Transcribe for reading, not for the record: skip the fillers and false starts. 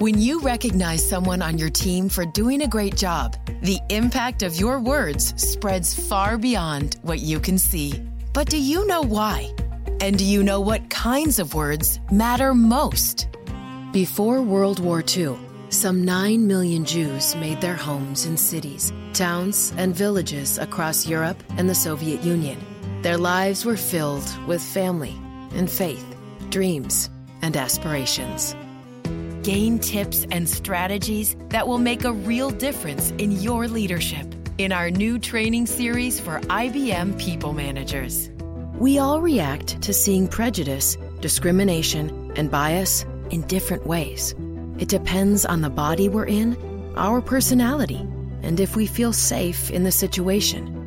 When you recognize someone on your team for doing a great job, the impact of your words spreads far beyond what you can see. But do you know why? And do you know what kinds of words matter most? Before World War II, some 9 million Jews made their homes in cities, towns, and villages across Europe and the Soviet Union. Their lives were filled with family and faith, dreams and aspirations. Gain tips and strategies that will make a real difference in your leadership in our new training series for IBM People Managers. We all react to seeing prejudice, discrimination, and bias in different ways. It depends on the body we're in, our personality, and if we feel safe in the situation.